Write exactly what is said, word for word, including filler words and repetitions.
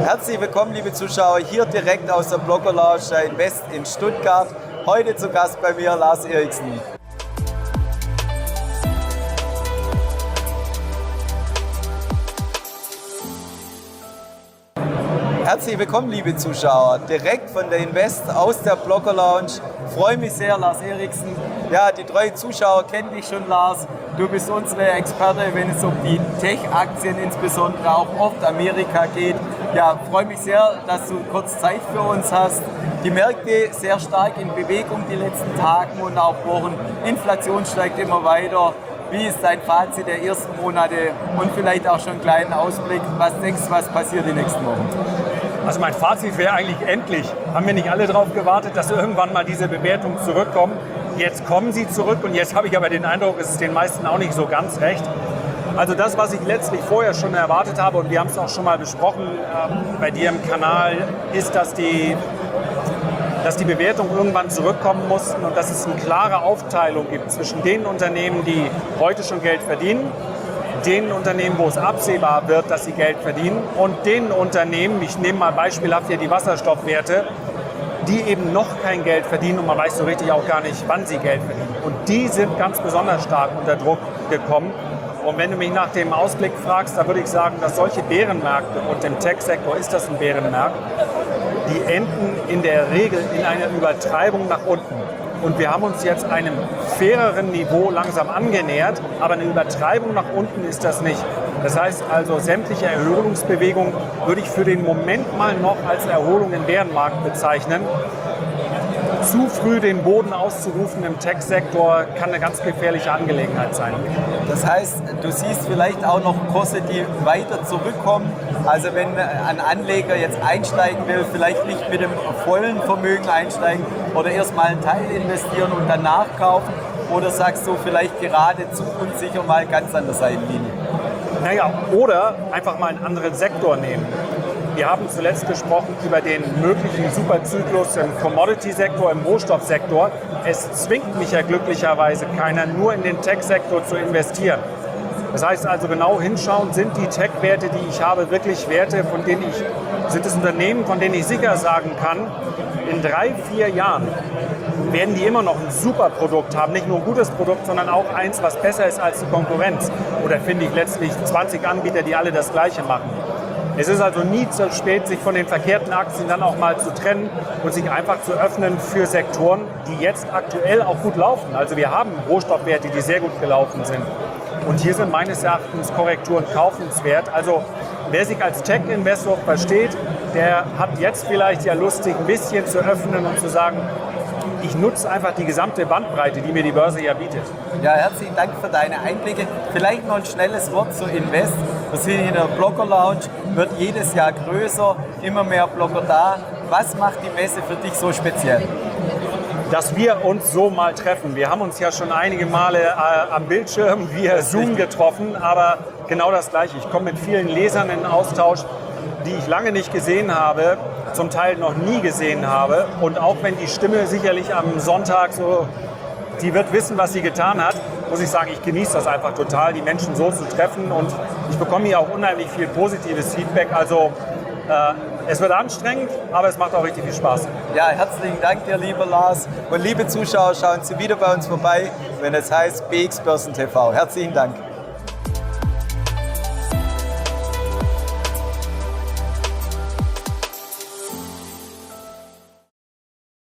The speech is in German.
Herzlich willkommen, liebe Zuschauer, hier direkt aus der Blogger Lounge Invest in Stuttgart. Heute zu Gast bei mir Lars Eriksen. Herzlich willkommen, liebe Zuschauer, direkt von der Invest aus der Blogger Lounge. Freue mich sehr, Lars Eriksen. Ja, die treuen Zuschauer kennen dich schon, Lars. Du bist unsere Experte, wenn es um die Tech-Aktien, insbesondere auch oft Amerika geht. Ja, freue mich sehr, dass du kurz Zeit für uns hast. Die Märkte sehr stark in Bewegung die letzten Tage und auch Wochen. Inflation steigt immer weiter. Wie ist dein Fazit der ersten Monate und vielleicht auch schon einen kleinen Ausblick? Was denkst du, was passiert die nächsten Wochen? Also mein Fazit wäre eigentlich endlich. Haben wir nicht alle darauf gewartet, dass irgendwann mal diese Bewertungen zurückkommen? Jetzt kommen sie zurück und jetzt habe ich aber den Eindruck, es ist den meisten auch nicht so ganz recht. Also das, was ich letztlich vorher schon erwartet habe, und wir haben es auch schon mal besprochen äh, bei dir im Kanal, ist, dass die, dass die Bewertungen irgendwann zurückkommen mussten und dass es eine klare Aufteilung gibt zwischen den Unternehmen, die heute schon Geld verdienen, den Unternehmen, wo es absehbar wird, dass sie Geld verdienen, und den Unternehmen, ich nehme mal beispielhaft hier die Wasserstoffwerte, die eben noch kein Geld verdienen und man weiß so richtig auch gar nicht, wann sie Geld verdienen. Und die sind ganz besonders stark unter Druck gekommen. Und wenn du mich nach dem Ausblick fragst, da würde ich sagen, dass solche Bärenmärkte, und im Tech-Sektor ist das ein Bärenmarkt, die enden in der Regel in einer Übertreibung nach unten. Und wir haben uns jetzt einem faireren Niveau langsam angenähert, aber eine Übertreibung nach unten ist das nicht. Das heißt also, sämtliche Erholungsbewegungen würde ich für den Moment mal noch als Erholung im Bärenmarkt bezeichnen. Zu früh den Boden auszurufen im Tech-Sektor kann eine ganz gefährliche Angelegenheit sein. Das heißt, du siehst vielleicht auch noch Kurse, die weiter zurückkommen. Also wenn ein Anleger jetzt einsteigen will, vielleicht nicht mit dem vollen Vermögen einsteigen oder erstmal einen Teil investieren und danach kaufen. Oder sagst du vielleicht gerade zu unsicher mal ganz an der Seitenlinie? Naja, oder einfach mal einen anderen Sektor nehmen. Wir haben zuletzt gesprochen über den möglichen Superzyklus im Commodity-Sektor, im Rohstoffsektor. Es zwingt mich ja glücklicherweise keiner, nur in den Tech-Sektor zu investieren. Das heißt also genau hinschauen, sind die Tech-Werte, die ich habe, wirklich Werte, von denen ich, sind es Unternehmen, von denen ich sicher sagen kann, in drei, vier Jahren werden die immer noch ein super Produkt haben. Nicht nur ein gutes Produkt, sondern auch eins, was besser ist als die Konkurrenz. Oder finde ich letztlich zwanzig Anbieter, die alle das Gleiche machen. Es ist also nie zu spät, sich von den verkehrten Aktien dann auch mal zu trennen und sich einfach zu öffnen für Sektoren, die jetzt aktuell auch gut laufen. Also wir haben Rohstoffwerte, die sehr gut gelaufen sind. Und hier sind meines Erachtens Korrekturen kaufenswert. Also wer sich als Tech-Investor versteht, der hat jetzt vielleicht ja Lust, sich ein bisschen zu öffnen und zu sagen, ich nutze einfach die gesamte Bandbreite, die mir die Börse ja bietet. Ja, herzlichen Dank für deine Einblicke. Vielleicht noch ein schnelles Wort zu Invest. Wir sind in der Blogger Lounge, wird jedes Jahr größer, immer mehr Blogger da. Was macht die Messe für dich so speziell? Dass wir uns so mal treffen. Wir haben uns ja schon einige Male äh, am Bildschirm via Zoom getroffen, aber genau das Gleiche. Ich komme mit vielen Lesern in Austausch, die ich lange nicht gesehen habe, zum Teil noch nie gesehen habe. Und auch wenn die Stimme sicherlich am Sonntag so, die wird wissen, was sie getan hat, muss ich sagen, ich genieße das einfach total, die Menschen so zu treffen. Und ich bekomme hier auch unheimlich viel positives Feedback. Also äh, es wird anstrengend, aber es macht auch richtig viel Spaß. Ja, herzlichen Dank dir, lieber Lars. Und liebe Zuschauer, schauen Sie wieder bei uns vorbei, wenn es heißt B X Börsen T V. Herzlichen Dank.